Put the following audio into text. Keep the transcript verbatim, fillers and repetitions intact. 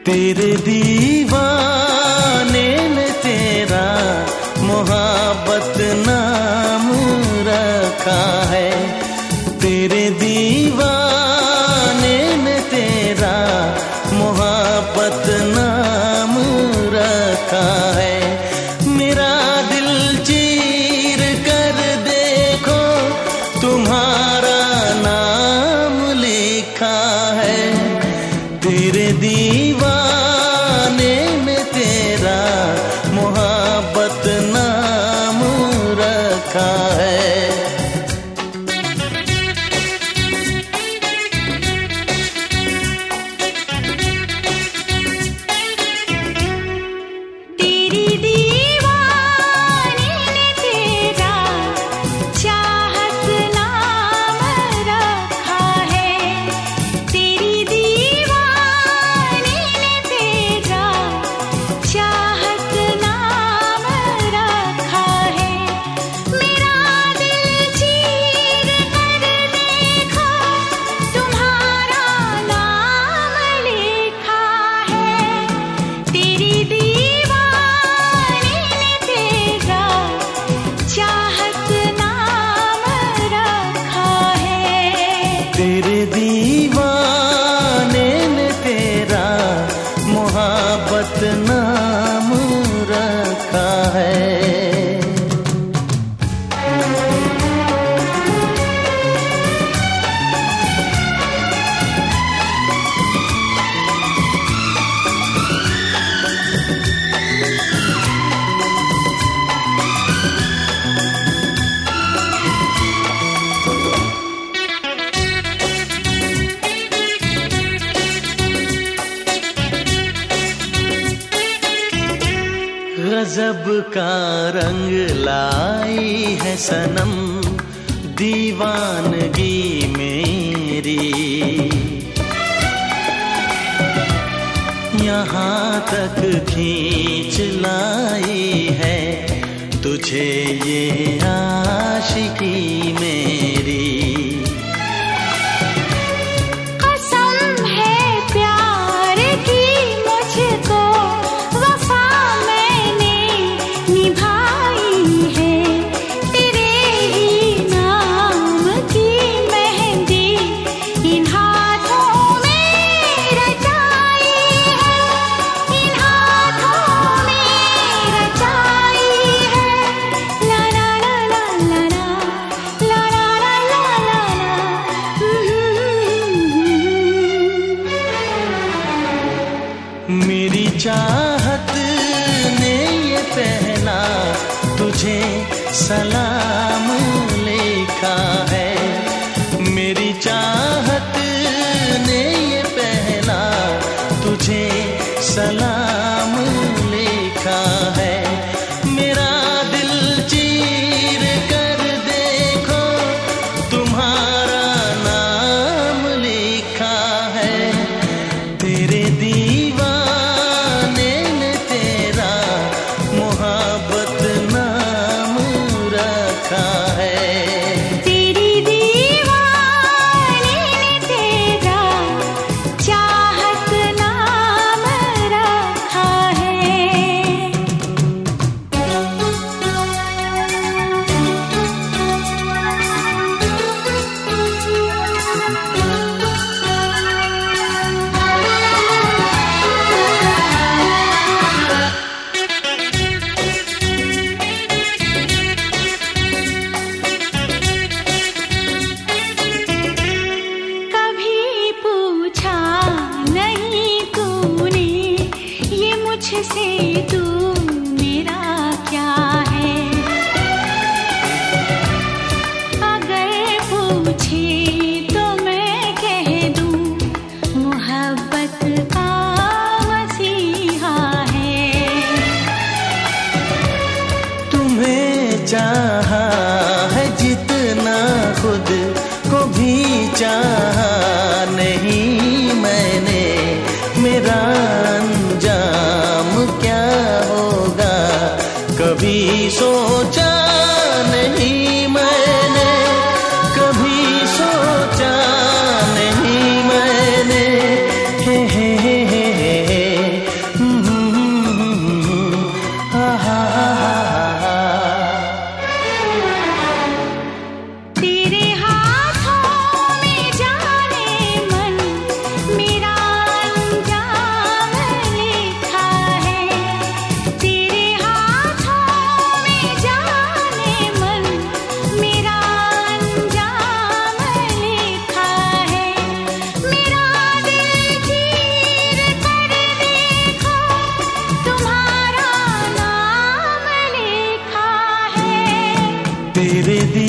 तेरे दीवाने ने तेरा मोहब्बत नाम रखा है। तेरे दीवाने ने तेरा मोहब्बत नाम रखा है। मेरा दिल चीर कर देखो तुम्हारा नाम लिखा है। तेरे दीवाने ने तेरा मोहब्बत नाम रखा है। तेरे दीवाने ने तेरा मोहब्बत नाम रखा है। गजब का रंग लाई है सनम दीवानगी मेरी। यहाँ तक खींच लाई है तुझे ये आशिकी मेरी। मेरी चाहत ने ये पहला तुझे सलाम लिखा है। मेरी चाहत ने ये पहला तुझे सलाम लिखा है। मेरा दिल चीर कर देखो तुम्हारा नाम लिखा है। तेरे दीवाने ने तेरा मोहब्बत नाम रखा है। तेरी दीवाने ने तेरा चाहत नाम रखा है। से तू मेरा क्या है? अगर पूछे तो मैं कह दूं मोहब्बत का मसीहा है। तुम्हें चाहा है जितना खुद को भी चाहा नहीं मैंने। मेरा अंजाम क्या होगा कभी सोचा नहीं मैंने। कभी सोचा नहीं मैंने। हे हे हे हे तेरे दिए